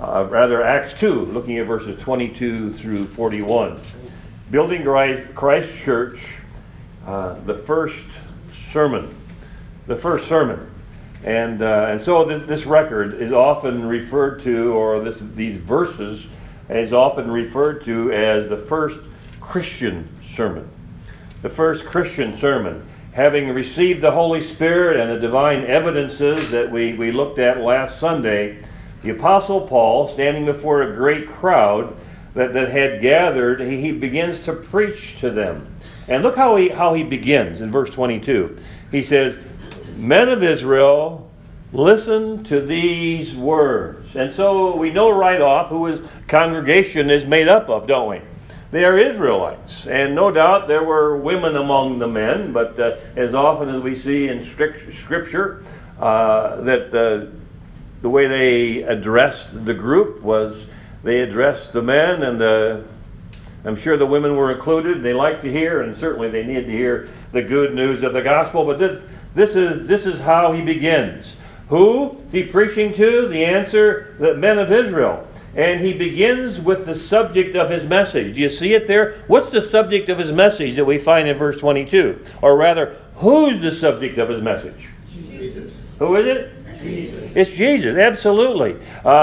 Acts 2, looking at verses 22 through 41. Building Christ Church, the first sermon. The first sermon. And so this record is often referred to, or these verses is often referred to as the first Christian sermon. The first Christian sermon. Having received the Holy Spirit and the divine evidences that we looked at last Sunday, the Apostle Paul, standing before a great crowd that had gathered, he begins to preach to them. And look how he begins in verse 22. He says, "Men of Israel, listen to these words." And so we know right off who his congregation is made up of, don't we? They are Israelites. And no doubt there were women among the men, but as often as we see in Scripture, that the way they addressed the group was they addressed the men, and I'm sure the women were included. They liked to hear, and certainly they needed to hear the good news of the gospel. But this is how he begins. Who is he preaching to? The answer, the men of Israel. And he begins with the subject of his message. Do you see it there? What's the subject of his message that we find in verse 22? Or rather, who's the subject of his message? Jesus. Who is it? Jesus. It's Jesus, absolutely.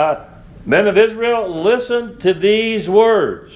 Men of Israel, listen to these words.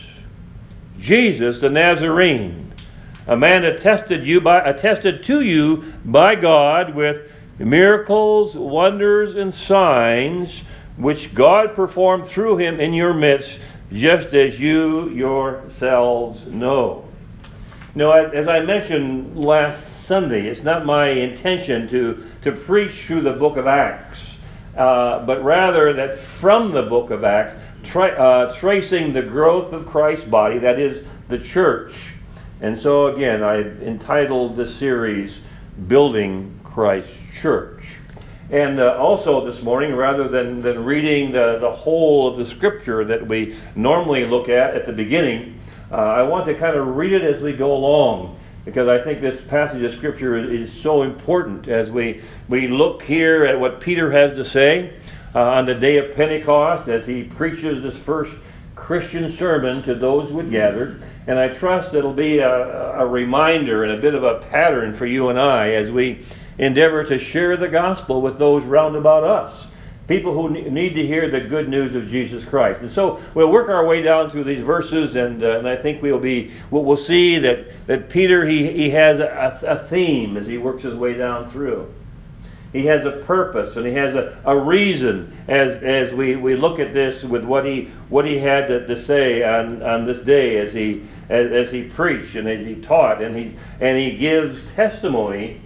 Jesus the Nazarene, a man attested to you by God with miracles, wonders, and signs, which God performed through him in your midst, just as you yourselves know. Now, as I mentioned last Sunday, it's not my intention to preach through the book of Acts, but rather that from the book of Acts, tracing the growth of Christ's body, that is, the church. And so again, I've entitled this series, Building Christ's Church. And also this morning, rather than reading the whole of the scripture that we normally look at the beginning, I want to kind of read it as we go along, because I think this passage of scripture is so important as we look here at what Peter has to say on the day of Pentecost as he preaches this first Christian sermon to those who had gathered. And I trust it'll be a reminder and a bit of a pattern for you and I as we endeavor to share the gospel with those round about us, people who need to hear the good news of Jesus Christ. And so we'll work our way down through these verses, and I think we'll see that Peter he has a theme as he works his way down through. He has a purpose, and he has a reason as we look at this with what he had to say on this day as he preached and as he taught, and he gives testimony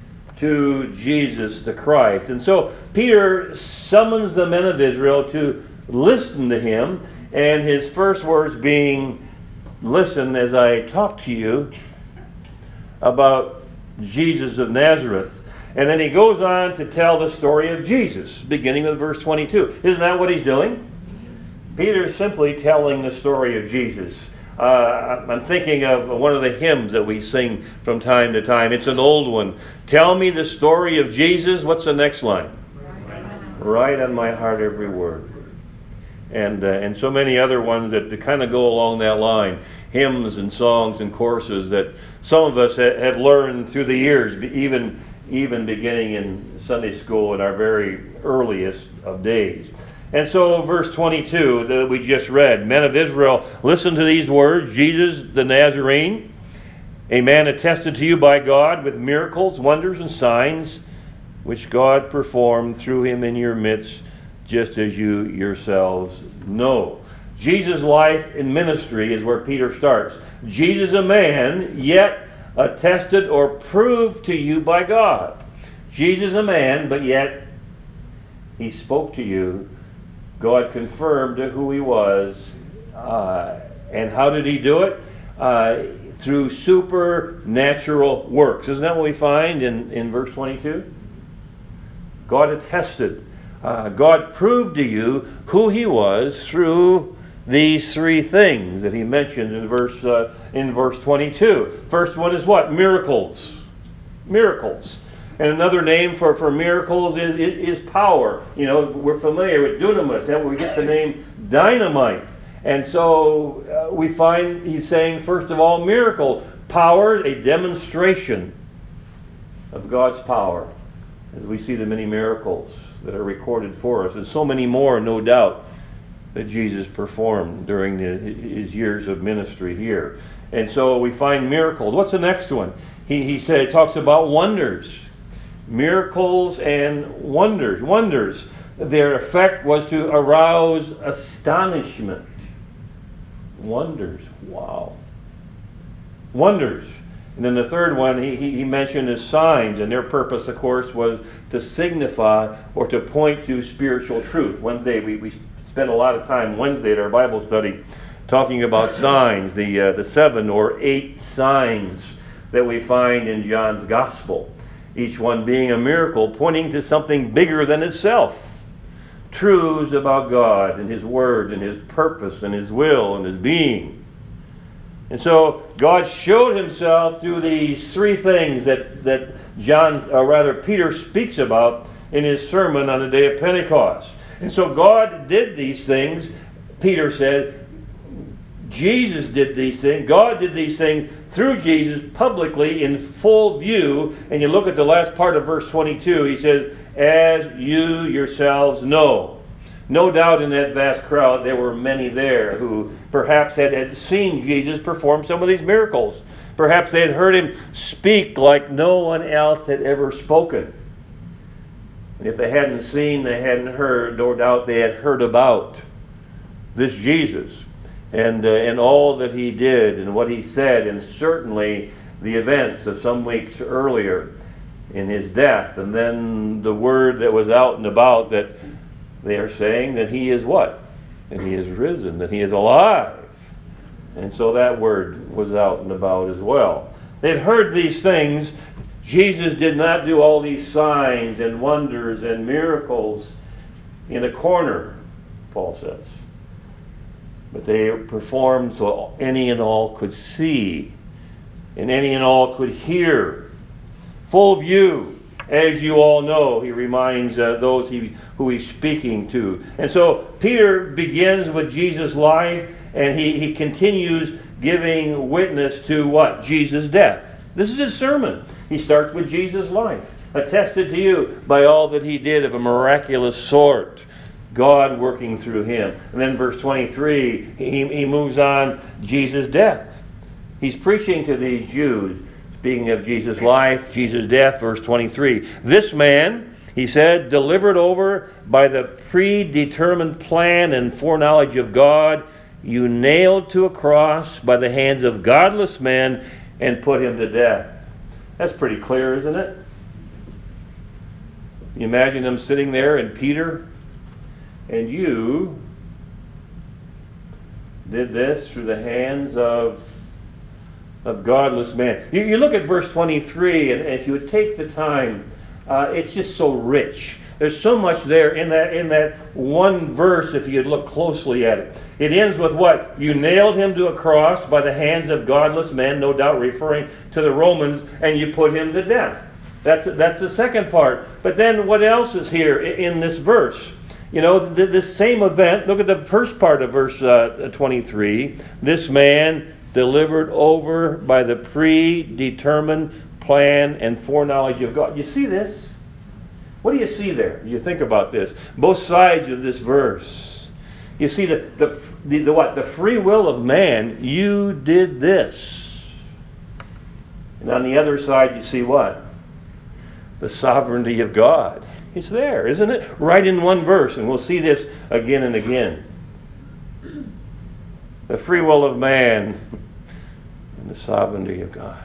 to Jesus the Christ. And so Peter summons the men of Israel to listen to him, and his first words being, "Listen as I talk to you about Jesus of Nazareth." And then he goes on to tell the story of Jesus, beginning with verse 22. Isn't that what he's doing? Peter's simply telling the story of Jesus. I'm thinking of one of the hymns that we sing from time to time. It's an old one. Tell me the story of Jesus. What's the next line? Write on my heart every word. And so many other ones that kind of go along that line. Hymns and songs and choruses that some of us have learned through the years, even beginning in Sunday school in our very earliest of days. And so verse 22 that we just read, men of Israel, listen to these words, Jesus the Nazarene, a man attested to you by God with miracles, wonders, and signs, which God performed through him in your midst, just as you yourselves know. Jesus' life and ministry is where Peter starts. Jesus a man, yet attested or proved to you by God. Jesus a man, but yet he spoke to you. God confirmed who he was. And how did he do it? Through supernatural works. Isn't that what we find in verse 22? God attested. God proved to you who he was through these three things that he mentioned in verse 22. First one is what? Miracles. Miracles. And another name for miracles is power. You know, we're familiar with dunamis. That's where we get the name dynamite. And so we find he's saying, first of all, miracle. Power, a demonstration of God's power, as we see the many miracles that are recorded for us. There's so many more, no doubt, that Jesus performed during his years of ministry here. And so we find miracles. What's the next one? He talks about wonders. Miracles and wonders. Wonders. Their effect was to arouse astonishment. Wonders. Wow. Wonders. And then the third one he mentioned is signs, and their purpose, of course, was to signify or to point to spiritual truth. Wednesday, we spent a lot of time Wednesday at our Bible study talking about signs, the 7 or 8 signs that we find in John's Gospel. Each one being a miracle pointing to something bigger than itself. Truths about God and His Word and His purpose and His will and His being. And so God showed Himself through these 3 things that Peter speaks about in his sermon on the day of Pentecost. And so God did these things. Peter said, Jesus did these things. God did these things through Jesus publicly in full view. And you look at the last part of verse 22, he says, as you yourselves know. No doubt in that vast crowd there were many there who perhaps had seen Jesus perform some of these miracles. Perhaps they had heard Him speak like no one else had ever spoken. And if they hadn't seen, they hadn't heard, no doubt they had heard about this Jesus and all that He did and what He said, and certainly the events of some weeks earlier in His death, and then the word that was out and about that they are saying that He is what? That He is risen, that He is alive. And so that word was out and about as well. They'd heard these things. Jesus did not do all these signs and wonders and miracles in a corner, Paul says. But they performed so any and all could see, and any and all could hear. Full view, as you all know, he reminds those who he's speaking to. And so Peter begins with Jesus' life, and he continues giving witness to what? Jesus' death. This is his sermon. He starts with Jesus' life, attested to you by all that He did of a miraculous sort, God working through Him. And then verse 23, he moves on Jesus' death. He's preaching to these Jews, speaking of Jesus' life, Jesus' death, verse 23. This man, he said, delivered over by the predetermined plan and foreknowledge of God, you nailed to a cross by the hands of godless men and put Him to death. That's pretty clear, isn't it? You imagine them sitting there, and Peter and you did this through the hands of godless men. You look at verse 23, and if you would take the time, it's just so rich. There's so much there in that one verse if you'd look closely at it. It ends with what? You nailed Him to a cross by the hands of godless men, no doubt referring to the Romans, and you put Him to death. That's the second part. But then what else is here in this verse? You know, this same event, look at the first part of verse 23. This man delivered over by the predetermined plan and foreknowledge of God. You see this? What do you see there? You think about this. Both sides of this verse. You see the what? The free will of man. You did this. And on the other side, you see what? The sovereignty of God. It's there, isn't it? Right in one verse, and we'll see this again and again. The free will of man and the sovereignty of God.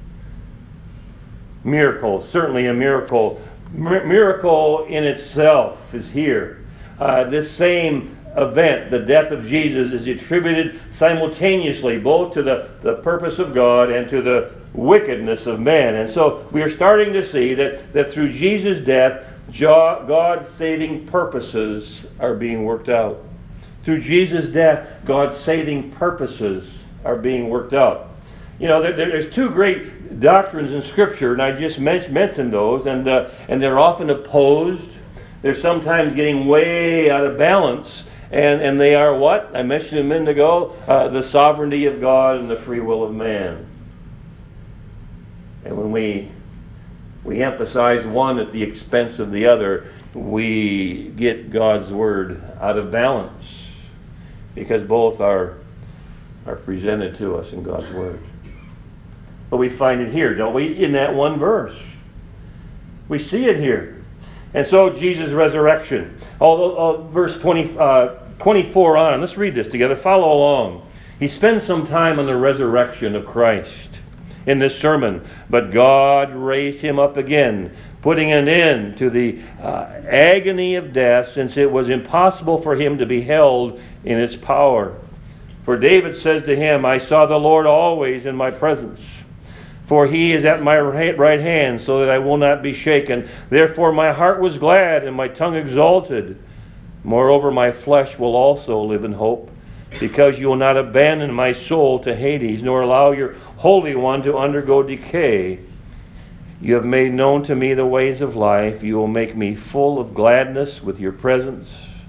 Miracle, certainly a miracle. Miracle in itself is here. This same event, the death of Jesus, is attributed simultaneously both to the purpose of God and to the wickedness of man. And so we are starting to see that through Jesus' death, God's saving purposes are being worked out. Through Jesus' death, God's saving purposes are being worked out. There's two great doctrines in Scripture, and I just mentioned those, and they're often opposed. They're sometimes getting way out of balance, and they are what? I mentioned a minute ago, the sovereignty of God and the free will of man. And when we emphasize one at the expense of the other, we get God's Word out of balance, because both are presented to us in God's Word. But we find it here, don't we, in that one verse. We see it here. And so Jesus' resurrection. Verse 24 on. Let's read this together. Follow along. He spends some time on the resurrection of Christ in this sermon. But God raised him up again, putting an end to the agony of death, since it was impossible for him to be held in its power. For David says to him, I saw the Lord always in my presence. For he is at my right hand, so that I will not be shaken. Therefore my heart was glad, and my tongue exalted. Moreover, my flesh will also live in hope, because you will not abandon my soul to Hades, nor allow your Holy One to undergo decay. You have made known to me the ways of life. You will make me full of gladness with your presence.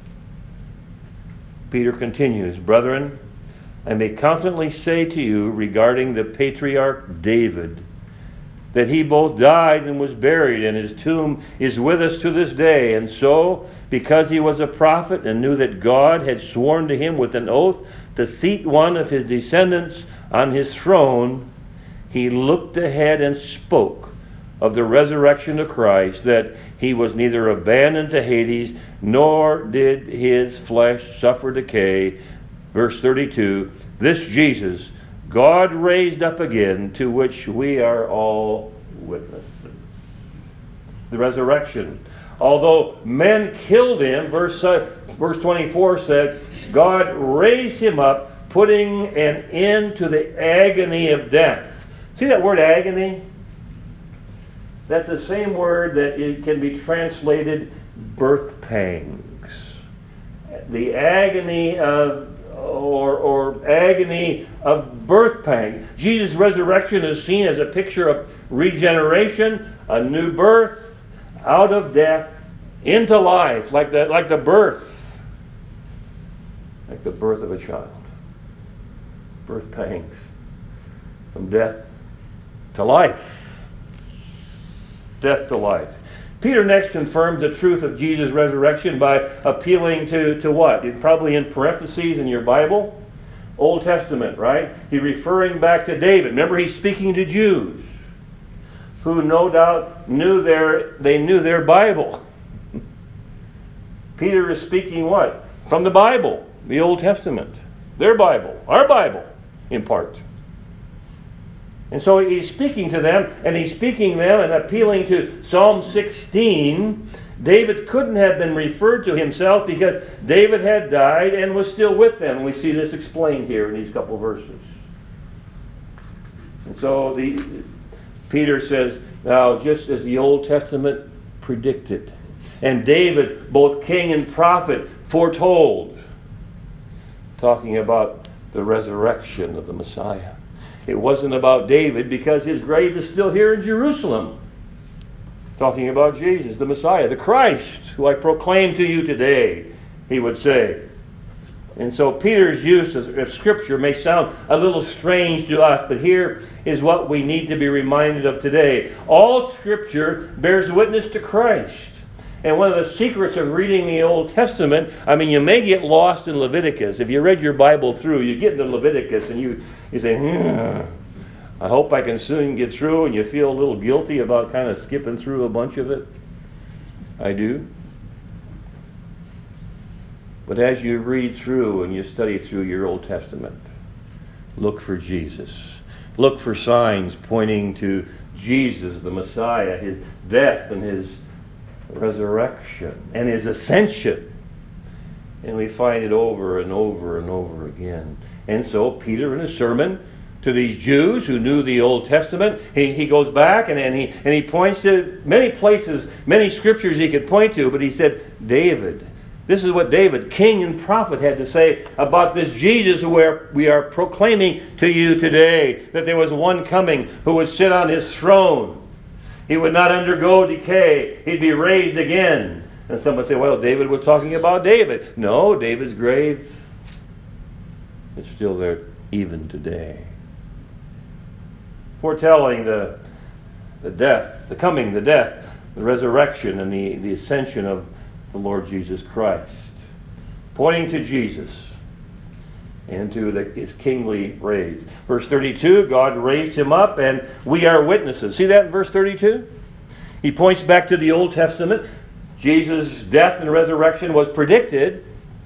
Peter continues, Brethren, I may confidently say to you regarding the patriarch David, that he both died and was buried, and his tomb is with us to this day. And so, because he was a prophet and knew that God had sworn to him with an oath to seat one of his descendants on his throne, he looked ahead and spoke of the resurrection of Christ, that he was neither abandoned to Hades, nor did his flesh suffer decay. Verse 32, this Jesus God raised up again, to which we are all witnesses. The resurrection. Although men killed him, verse 24 said, God raised him up, putting an end to the agony of death. See that word agony? That's the same word that it can be translated birth pangs. The agony of or agony of birth pang. Jesus' resurrection is seen as a picture of regeneration, a new birth, out of death into life, like the birth of a child. Birth pangs, from death to life. Death to life. Peter next confirms the truth of Jesus' resurrection by appealing to what? Probably in parentheses in your Bible. Old Testament, right? He's referring back to David. Remember, he's speaking to Jews who no doubt knew their Bible. Peter is speaking what? From the Bible, the Old Testament. Their Bible, our Bible, in part. And so he's speaking to them, and he's speaking to them and appealing to Psalm 16. David couldn't have been referred to himself because David had died and was still with them. And we see this explained here in these couple verses. And so Peter says, now just as the Old Testament predicted, and David, both king and prophet, foretold, talking about the resurrection of the Messiah. It wasn't about David because his grave is still here in Jerusalem. Talking about Jesus, the Messiah, the Christ, who I proclaim to you today, he would say. And so Peter's use of Scripture may sound a little strange to us, but here is what we need to be reminded of today. All Scripture bears witness to Christ. And one of the secrets of reading the Old Testament, you may get lost in Leviticus. If you read your Bible through, you get into Leviticus and you say, I hope I can soon get through, and you feel a little guilty about kind of skipping through a bunch of it. I do. But as you read through and you study through your Old Testament, look for Jesus. Look for signs pointing to Jesus, the Messiah, his death and his resurrection and his ascension. And we find it over and over and over again. And so Peter, in his sermon to these Jews who knew the Old Testament, he goes back and he points to many places, many scriptures he could point to, but he said, David, This is what David, king and prophet, had to say about this Jesus who we are proclaiming to you today. That there was one coming who would sit on his throne. He would not undergo decay. He'd be raised again. And some would say, well, David was talking about David. No, David's grave is still there even today. Foretelling the death, the coming, the death, the resurrection, and the ascension of the Lord Jesus Christ. Pointing to Jesus and to his kingly raise. Verse 32, God raised him up and we are witnesses. See that in verse 32? He points back to the Old Testament. Jesus' death and resurrection was predicted.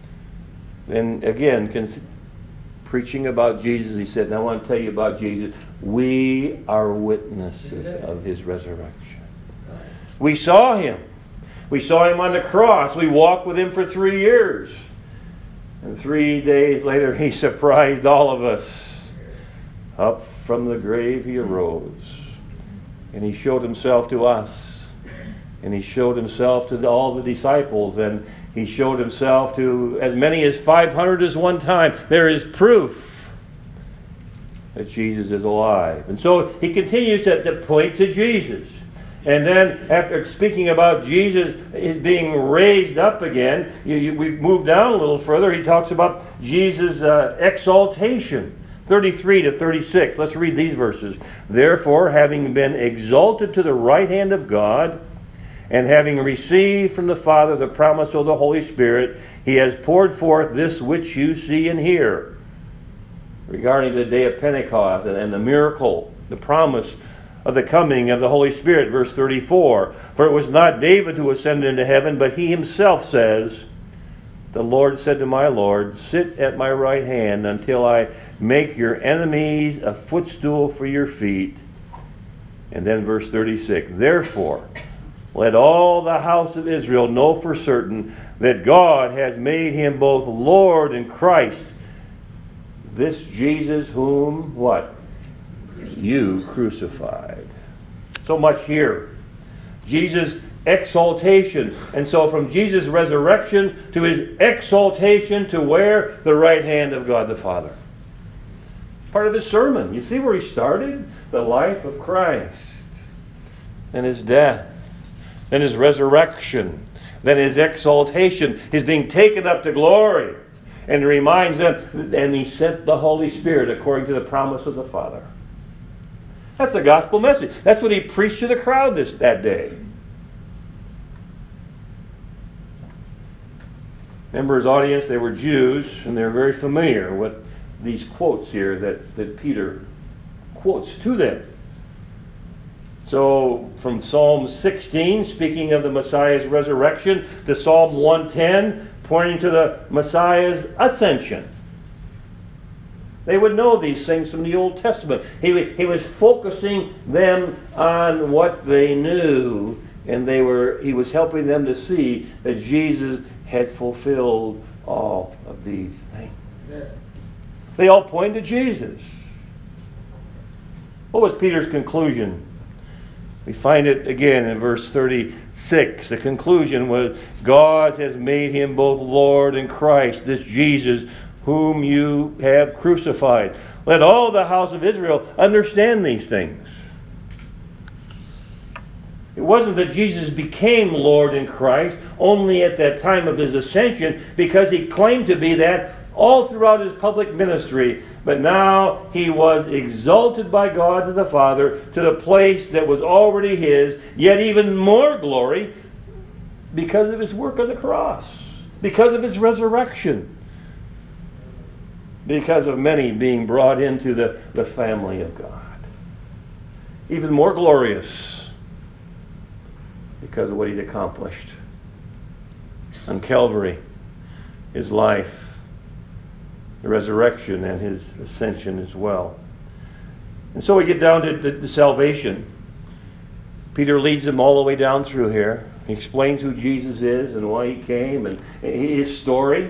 And again, preaching about Jesus, he said, and I want to tell you about Jesus. We are witnesses of his resurrection. We saw him. We saw him on the cross. We walked with him for 3 years. And 3 days later, he surprised all of us. Up from the grave he arose. And he showed himself to us. And he showed himself to all the disciples. And he showed himself to as many as 500 as one time. There is proof that Jesus is alive. And so he continues to point to Jesus. And then after speaking about Jesus being raised up again, we move down a little further. He talks about Jesus' exaltation. 33 to 36. Let's read these verses. Therefore, having been exalted to the right hand of God, and having received from the Father the promise of the Holy Spirit, he has poured forth this which you see and hear. Regarding the day of Pentecost and the miracle, the promise of the coming of the Holy Spirit. Verse 34. For it was not David who ascended into heaven, but he himself says, the Lord said to my Lord, sit at my right hand until I make your enemies a footstool for your feet. And then verse 36. Therefore, let all the house of Israel know for certain that God has made him both Lord and Christ. This Jesus whom, what? You crucified. So much here. Jesus' exaltation. And so from Jesus' resurrection to his exaltation to where? The right hand of God the Father. Part of his sermon. You see where he started? The life of Christ. And his death. Then his resurrection. Then his exaltation. His being taken up to glory. And he reminds them, and he sent the Holy Spirit according to the promise of the Father. That's the gospel message. That's what he preached to the crowd that day. Remember his audience, they were Jews, and they're very familiar with these quotes here that Peter quotes to them. So from Psalm 16, speaking of the Messiah's resurrection, to Psalm 110, pointing to the Messiah's ascension. They would know these things from the Old Testament. He was focusing them on what they knew, and he was helping them to see that Jesus had fulfilled all of these things. Yeah. They all pointed to Jesus. What was Peter's conclusion? We find it again in verse 36. The conclusion was, God has made him both Lord and Christ, this Jesus whom you have crucified. Let all the house of Israel understand these things. It wasn't that Jesus became Lord in Christ only at that time of his ascension, because he claimed to be that all throughout his public ministry. But now he was exalted by God to the Father to the place that was already his, yet even more glory because of his work on the cross, because of his resurrection, because of many being brought into the family of God. Even more glorious because of what he'd accomplished on Calvary, his life, the resurrection, and his ascension as well. And so we get down to the salvation. Peter leads them all the way down through here. He explains who Jesus is and why he came and his story.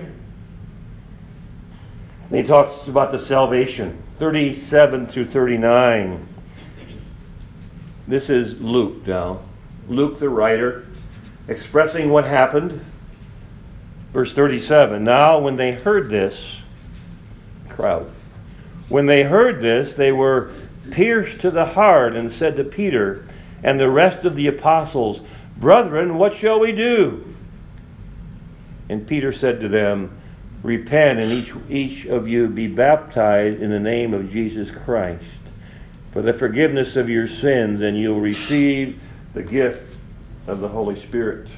And he talks about the salvation, 37 through 39. This is Luke now. Luke, the writer, expressing what happened Verse 37, now when they heard this, crowd, when they heard this, they were pierced to the heart and said to Peter and the rest of the apostles, brethren, what shall we do? And Peter said to them, repent and each of you be baptized in the name of Jesus Christ for the forgiveness of your sins, and you'll receive the gift of the Holy Spirit.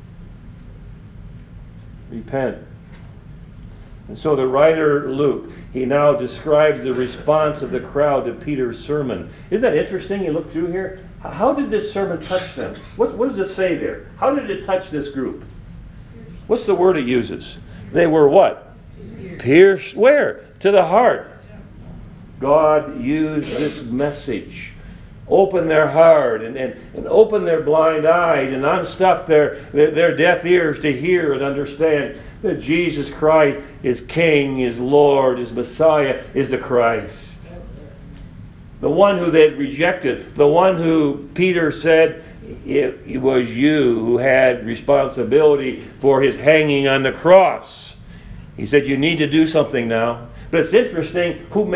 Repent. And so the writer Luke, he now describes the response of the crowd to Peter's sermon. Isn't that interesting? You look through here. How did this sermon touch them? What does it say there? How did it touch this group? What's the word it uses? They were what? Pierced. Where? To the heart. God used this message. Open their heart and open their blind eyes and unstuff their deaf ears to hear and understand that Jesus Christ is King, is Lord, is Messiah, is the Christ. The one who they had rejected, the one who Peter said it was you who had responsibility for his hanging on the cross. He said, you need to do something now. But it's interesting who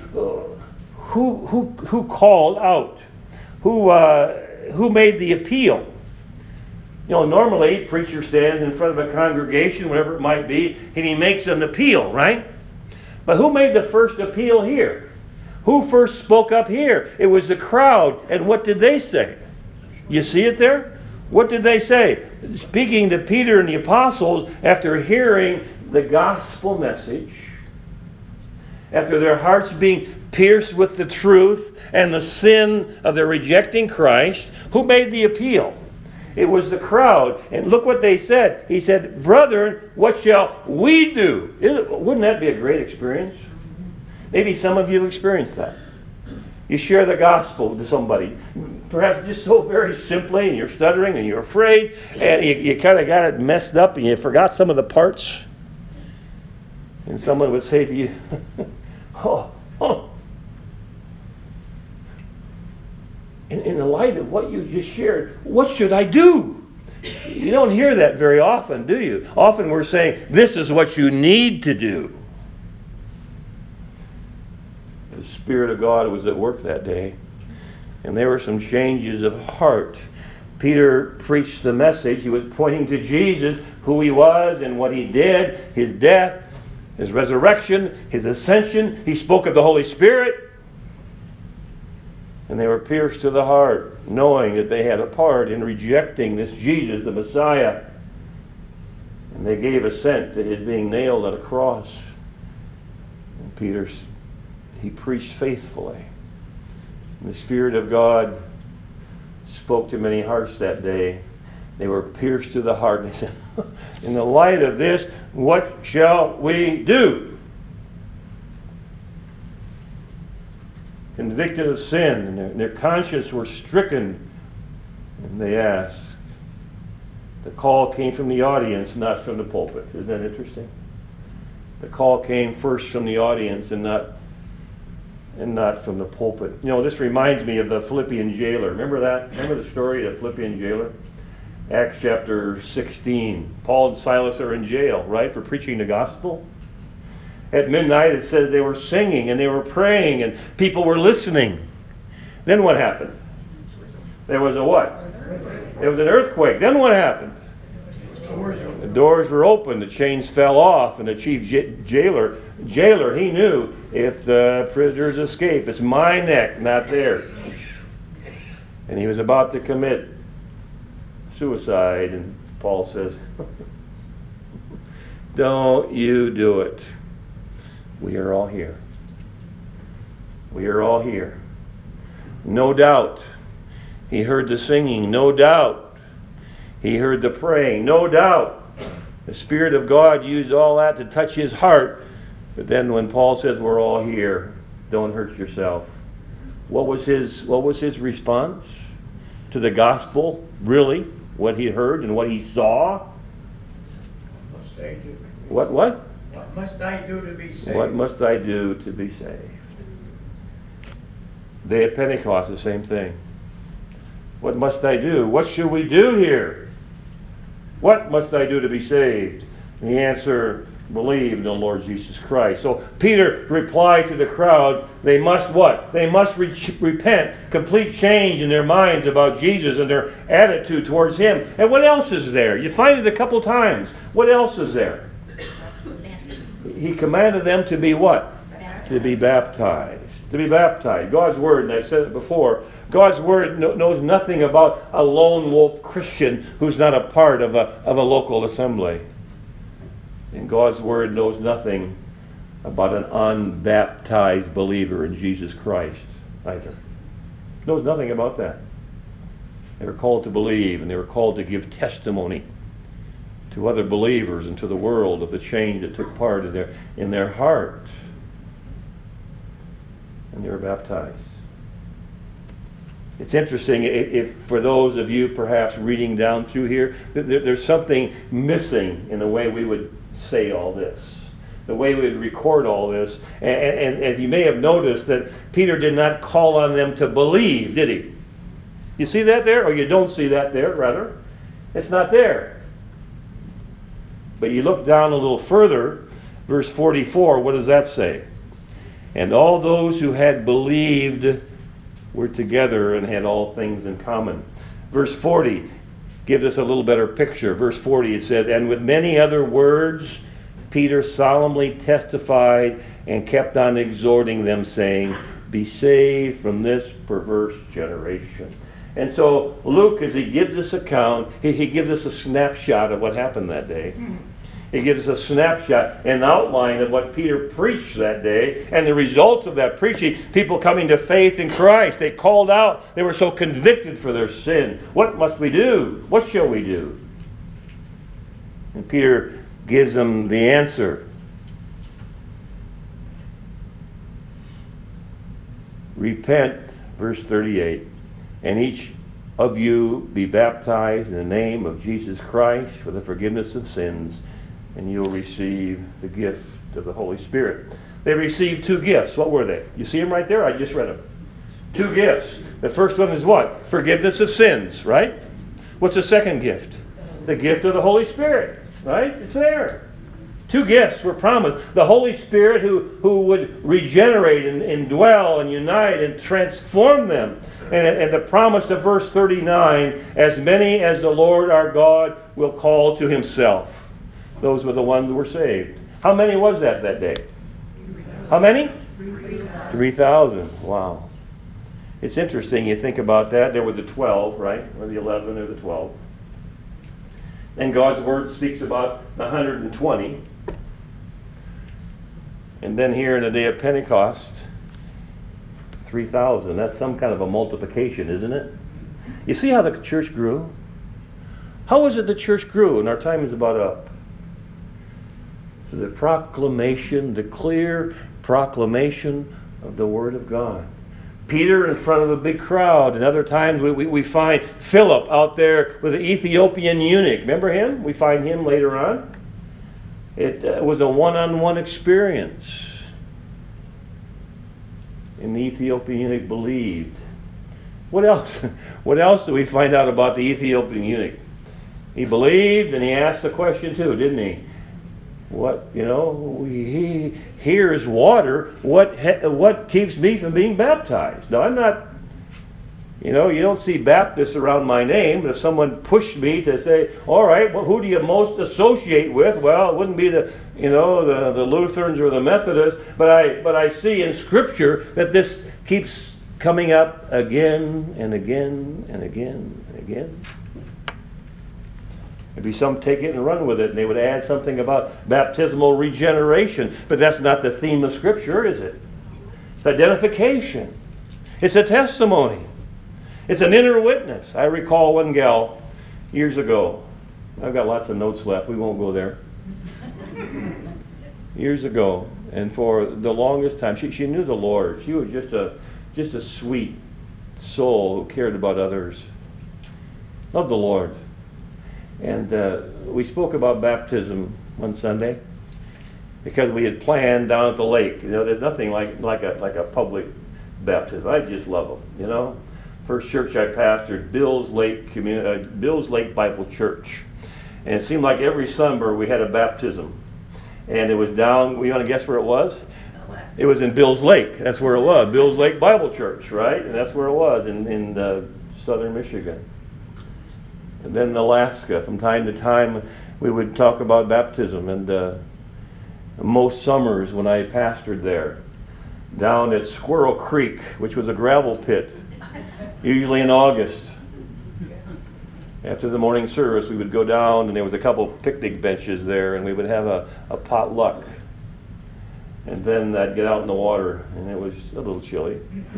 called out. Who made the appeal? You know, normally preacher stands in front of a congregation, whatever it might be, and he makes an appeal, right? But who made the first appeal here? Who first spoke up here? It was the crowd. And what did they say? You see it there? What did they say? Speaking to Peter and the apostles after hearing the gospel message, after their hearts being pierced with the truth and the sin of their rejecting Christ, who made the appeal? It was the crowd. And look what they said. He said, brethren, what shall we do? Wouldn't that be a great experience? Maybe some of you have experienced that. You share the gospel to somebody, perhaps just so very simply, and you're stuttering and you're afraid, and you kind of got it messed up and you forgot some of the parts. And someone would say to you, in the light of what you just shared, what should I do? You don't hear that very often, do you? Often we're saying, this is what you need to do. The Spirit of God was at work that day, and there were some changes of heart. Peter preached the message. He was pointing to Jesus, who he was and what he did, his death, his resurrection, his ascension. He spoke of the Holy Spirit. And they were pierced to the heart, knowing that they had a part in rejecting this Jesus, the Messiah. And they gave assent to his being nailed on a cross. And Peter, he preached faithfully. And the Spirit of God spoke to many hearts that day. They were pierced to the heart. And they said, in the light of this, what shall we do? Convicted of sin, and their conscience were stricken, and they asked. The call came from the audience, not from the pulpit. Isn't that interesting? The call came first from the audience and not from the pulpit. You know, this reminds me of the Philippian jailer. Remember that? Remember the story of the Philippian jailer? Acts chapter 16. Paul and Silas are in jail, right, for preaching the gospel. At midnight, it says they were singing and they were praying and people were listening. Then what happened? There was a what? There was an earthquake. Then what happened? The doors were open, the chains fell off, and the chief jailer, he knew, if the prisoners escape, it's my neck, not theirs. And he was about to commit suicide, and Paul says, don't you do it. We are all here. We are all here. No doubt he heard the singing. No doubt he heard the praying. No doubt the Spirit of God used all that to touch his heart. But then when Paul says we're all here, don't hurt yourself. What was his response to the gospel? Really? What he heard and what he saw? What? What must I do to be saved? What must I do to be saved? Day of Pentecost, the same thing. What must I do? What should we do here? What must I do to be saved? And the answer, believe in the Lord Jesus Christ. So Peter replied to the crowd, they must what? They must repent, complete change in their minds about Jesus and their attitude towards him. And what else is there? You find it a couple times. What else is there? He commanded them to be what? To be baptized. To be baptized. God's Word, and I've said it before, God's Word knows nothing about a lone wolf Christian who's not a part of a local assembly. And God's Word knows nothing about an unbaptized believer in Jesus Christ either. Knows nothing about that. They were called to believe, and they were called to give testimony to other believers and to the world of the change that took part in their heart. And they were baptized. It's interesting, if for those of you perhaps reading down through here, there's something missing in the way we would say all this, the way we would record all this. And you may have noticed that Peter did not call on them to believe, did he? You see that there? Or you don't see that there, rather? It's not there. But you look down a little further, verse 44, what does that say? And all those who had believed were together and had all things in common. Verse 40 gives us a little better picture. Verse 40, it says, and with many other words, Peter solemnly testified and kept on exhorting them, saying, be saved from this perverse generation. And so Luke, as he gives this account, he gives us a snapshot of what happened that day. He gives us a snapshot, an outline of what Peter preached that day, and the results of that preaching, people coming to faith in Christ. They called out. They were so convicted for their sin. What must we do? What shall we do? And Peter gives them the answer. Repent, verse 38, and each of you be baptized in the name of Jesus Christ for the forgiveness of sins, and you'll receive the gift of the Holy Spirit. They received two gifts. What were they? You see them right there? I just read them. Two gifts. The first one is what? Forgiveness of sins, right? What's the second gift? The gift of the Holy Spirit, right? It's there. Two gifts were promised. The Holy Spirit who would regenerate and indwell and unite and transform them. And the promise of verse 39, as many as the Lord our God will call to himself. Those were the ones who were saved. How many was that day? How many? 3,000. Wow. It's interesting, you think about that. There were the 12, right? Or the 11 or the 12. And God's Word speaks about the 120. And then here in the day of Pentecost, 3,000. That's some kind of a multiplication, isn't it? You see how the church grew? How is it the church grew? And our time is about up. The proclamation, the clear proclamation of the Word of God. Peter in front of a big crowd, and other times we find Philip out there with the Ethiopian eunuch. Remember him? We find him later on. It was a one-on-one experience. And the Ethiopian eunuch believed. What else? What else do we find out about the Ethiopian eunuch? He believed, and he asked the question too, didn't he? What, he hears water. What keeps me from being baptized? Now, I'm not, you don't see Baptists around my name. But if someone pushed me to say, all right, well, who do you most associate with? Well, it wouldn't be the Lutherans or the Methodists. But I see in Scripture that this keeps coming up again and again and again and again. Maybe some take it and run with it, and they would add something about baptismal regeneration. But that's not the theme of Scripture, is it? It's identification. It's a testimony. It's an inner witness. I recall one gal years ago. I've got lots of notes left. We won't go there. Years ago, and for the longest time, she knew the Lord. She was just a sweet soul who cared about others. Loved the Lord. And we spoke about baptism one Sunday because we had planned down at the lake. There's nothing like a public baptism. I just love them. First church I pastored, Bills Lake Bible Church, And it seemed like every summer we had a baptism. And it was down, you want to guess where it was? It was in Bills Lake. That's where it was. Bills Lake Bible Church, right? And that's where it was in southern Michigan. And then in Alaska, from time to time, we would talk about baptism. And most summers when I pastored there, down at Squirrel Creek, which was a gravel pit, usually in August, after the morning service, we would go down, and there was a couple picnic benches there, and we would have a potluck. And then I'd get out in the water, and it was a little chilly.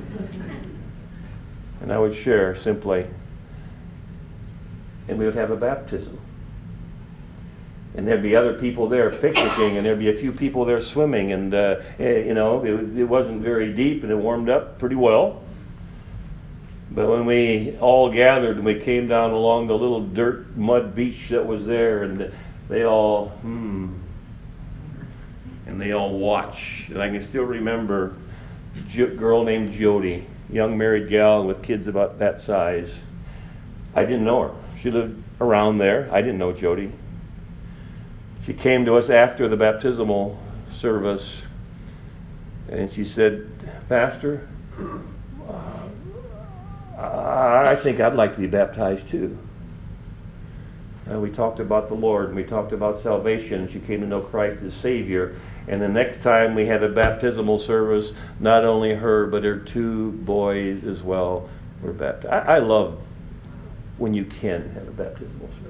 And I would share simply, and we would have a baptism. And there'd be other people there picnicking, and there'd be a few people there swimming, and it wasn't very deep, and it warmed up pretty well. But when we all gathered and we came down along the little dirt mud beach that was there, and they all and they all watched. And I can still remember a girl named Jody, young married gal with kids about that size. I didn't know her. She lived around there. I didn't know Jody. She came to us after the baptismal service, and she said, "Pastor, I think I'd like to be baptized too." And we talked about the Lord, and we talked about salvation, and she came to know Christ as Savior. And the next time we had a baptismal service, not only her, but her two boys as well were baptized. I love when you can have a baptismal service.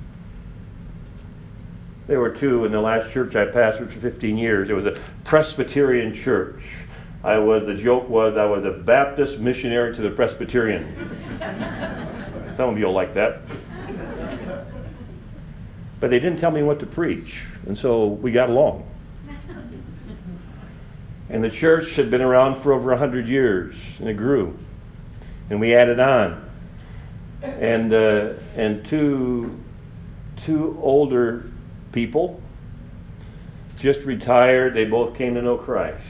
There were two in the last church I pastored for 15 years. It was a Presbyterian church. The joke was I was a Baptist missionary to the Presbyterian. Some of you will like that. But they didn't tell me what to preach, and so we got along. And the church had been around for over 100 years, and it grew. And we added on. And two older people just retired. They both came to know Christ.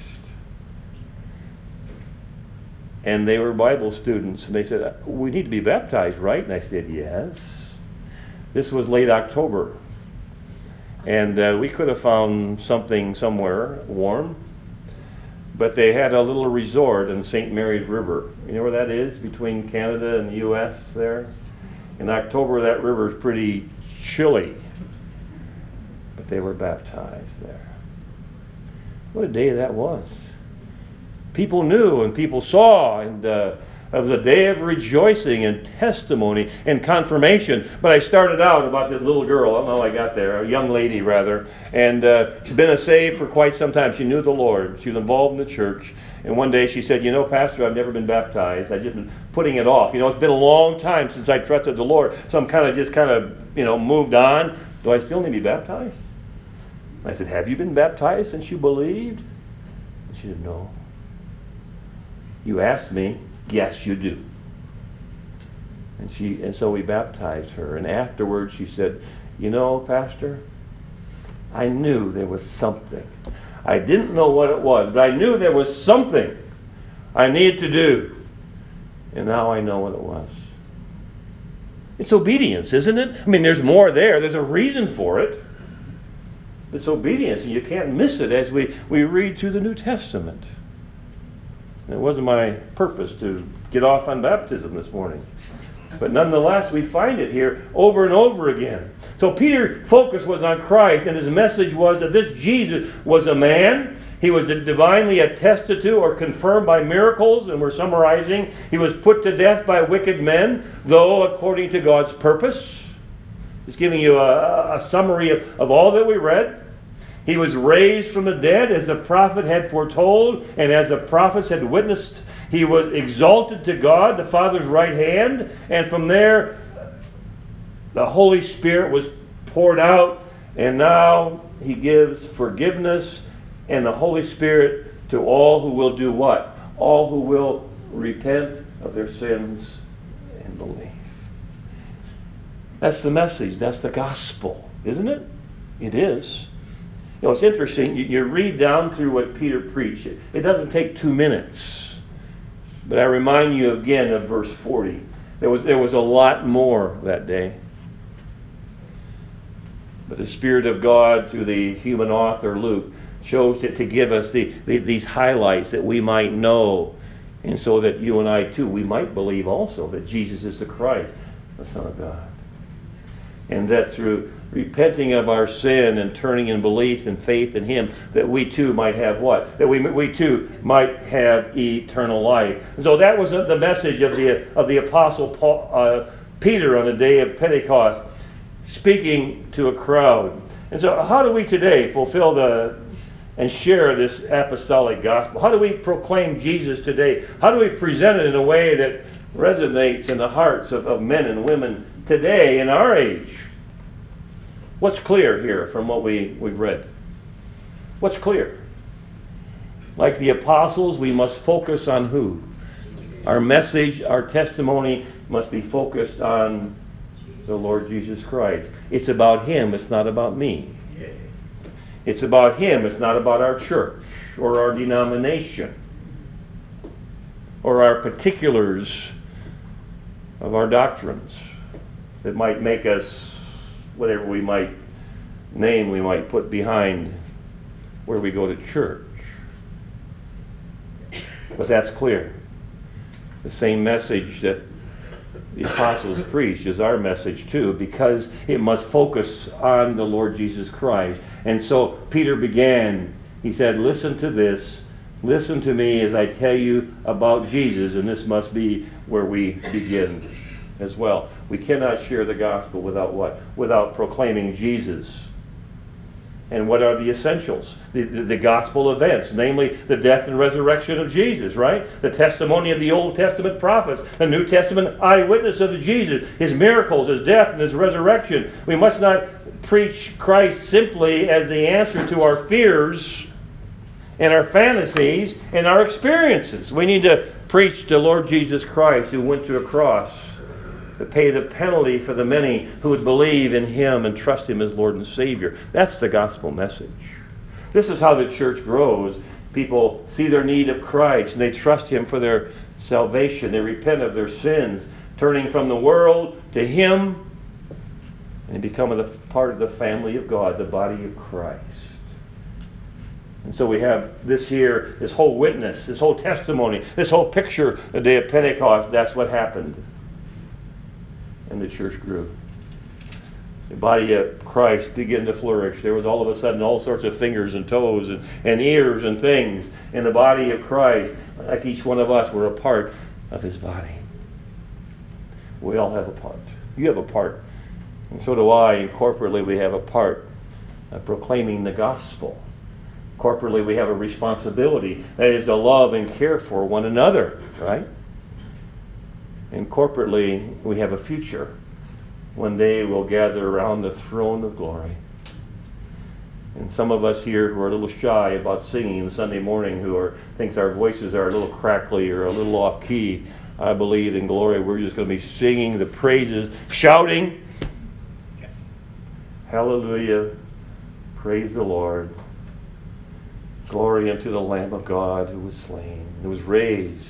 And they were Bible students, and they said, "We need to be baptized, right?" And I said, "Yes." This was late October, and we could have found something somewhere warm, but they had a little resort in St. Mary's River. You know where that is, between Canada and the U.S. there? In October, that river is pretty chilly, but they were baptized there. What a day that was. People knew and people saw, and it was a day of rejoicing and testimony and confirmation. But I started out about this little girl. I don't know how I got there, a young lady rather, and she'd been saved for quite some time. She knew the Lord. She was involved in the church. And one day she said, "Pastor, I've never been baptized. I've just been putting it off. It's been a long time since I trusted the Lord. So I'm kind of moved on. Do I still need to be baptized?" I said, "Have you been baptized since you believed?" And she said, "No." "You asked me." "Yes, you do." And so we baptized her. And afterwards she said, "Pastor, I knew there was something. I didn't know what it was, but I knew there was something I needed to do. And now I know what it was." It's obedience, isn't it? There's more there. There's a reason for it. It's obedience, and you can't miss it as we read through the New Testament. It wasn't my purpose to get off on baptism this morning. But nonetheless, we find it here over and over again. So Peter's focus was on Christ, and his message was that this Jesus was a man. He was divinely attested to or confirmed by miracles, and we're summarizing. He was put to death by wicked men, though according to God's purpose. Just giving you a summary of all that we read. He was raised from the dead as the prophet had foretold, and as the prophets had witnessed. He was exalted to God, the Father's right hand, and from there the Holy Spirit was poured out, and now he gives forgiveness and the Holy Spirit to all who will do what? All who will repent of their sins and believe. That's the message. That's the gospel, isn't it? It is. It's interesting. You read down through what Peter preached. It doesn't take 2 minutes. But I remind you again of verse 40. There was a lot more that day. But the Spirit of God, through the human author Luke, chose to give us these highlights that we might know, and so that you and I too, we might believe also that Jesus is the Christ, the Son of God. And that through repenting of our sin and turning in belief and faith in Him, that we too might have what? That we too might have eternal life. And so that was the message of the Apostle Peter on the day of Pentecost, speaking to a crowd. And so how do we today fulfill and share this apostolic gospel? How do we proclaim Jesus today? How do we present it in a way that resonates in the hearts of men and women today in our age? What's clear here from what we've read? What's clear? Like the apostles, we must focus on who? Our message, our testimony must be focused on the Lord Jesus Christ. It's about Him, it's not about me. It's about Him, it's not about our church or our denomination or our particulars of our doctrines that might make us whatever we might name, we might put behind where we go to church. But that's clear. The same message that the apostles preached is our message too, because it must focus on the Lord Jesus Christ. And so Peter began, he said, listen to this, listen to me as I tell you about Jesus, and this must be where we begin as well. We cannot share the gospel without what? Without proclaiming Jesus. And what are the essentials? The gospel events, namely the death and resurrection of Jesus, right? The testimony of the Old Testament prophets, the New Testament eyewitness of Jesus, His miracles, His death, and His resurrection. We must not preach Christ simply as the answer to our fears and our fantasies and our experiences. We need to preach the Lord Jesus Christ, who went to a cross to pay the penalty for the many who would believe in Him and trust Him as Lord and Savior. That's the gospel message. This is how the church grows. People see their need of Christ and they trust Him for their salvation. They repent of their sins, turning from the world to Him, and become a part of the family of God, the body of Christ. And so we have this here, this whole witness, this whole testimony, this whole picture of the day of Pentecost. That's what happened. And the church grew. The body of Christ began to flourish. There was all of a sudden all sorts of fingers and toes and ears and things in the body of Christ. Like each one of us, we're a part of His body. We all have a part. You have a part. And so do I. And corporately we have a part of proclaiming the gospel. Corporately we have a responsibility. That is to love and care for one another. Right? And corporately, we have a future. One day we'll gather around the throne of glory. And some of us here who are a little shy about singing Sunday morning, who thinks our voices are a little crackly or a little off key, I believe in glory we're just going to be singing the praises, shouting, yes. Hallelujah, praise the Lord. Glory unto the Lamb of God who was slain, who was raised,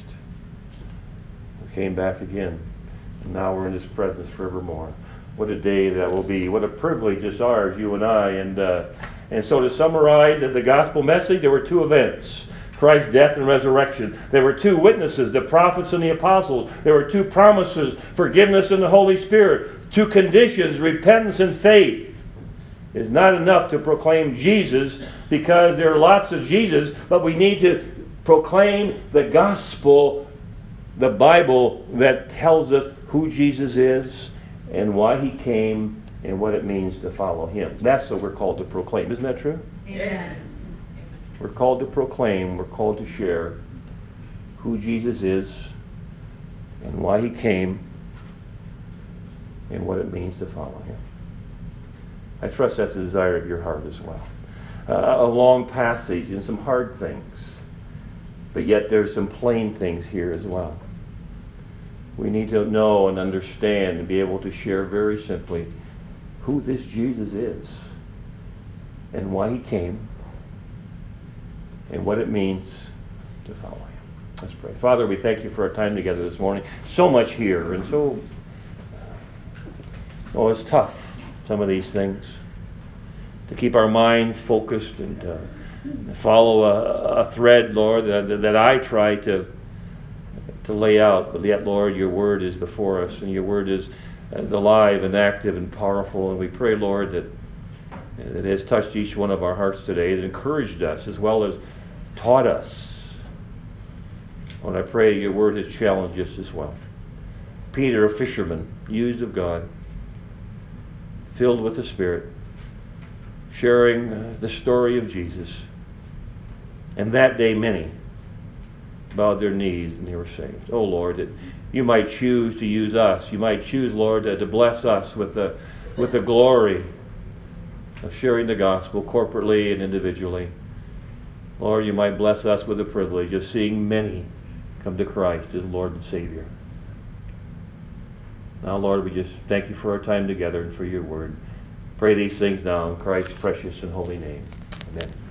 came back again. And now we're in His presence forevermore. What a day that will be. What a privilege is ours, you and I. And so to summarize the gospel message, there were two events. Christ's death and resurrection. There were two witnesses, the prophets and the apostles. There were two promises, forgiveness and the Holy Spirit. Two conditions, repentance and faith. It's not enough to proclaim Jesus, because there are lots of Jesus, but we need to proclaim the gospel, the Bible that tells us who Jesus is and why He came and what it means to follow Him. That's what we're called to proclaim. Isn't that true? Amen. We're called to proclaim, we're called to share who Jesus is and why He came and what it means to follow Him. I trust that's the desire of your heart as well. A long passage and some hard things, but yet there's some plain things here as well. We need to know and understand and be able to share very simply who this Jesus is and why He came and what it means to follow Him. Let's pray. Father, we thank You for our time together this morning. So much here, and so, it's tough, some of these things. to keep our minds focused and follow a thread, Lord, that I try to lay out. But yet, Lord, your word is before us, and your word is alive and active and powerful. And we pray, Lord, that it has touched each one of our hearts today. It encouraged us as well as taught us. Lord, I pray your word has challenged us as well. Peter, a fisherman, used of God, filled with the Spirit, sharing the story of Jesus. And that day many bowed their knees and they were saved. Oh Lord, that you might choose to use us. You might choose, Lord, to bless us with the glory of sharing the gospel corporately and individually. Lord, you might bless us with the privilege of seeing many come to Christ as Lord and Savior. Now, Lord, we just thank you for our time together and for your word. Pray these things now in Christ's precious and holy name. Amen.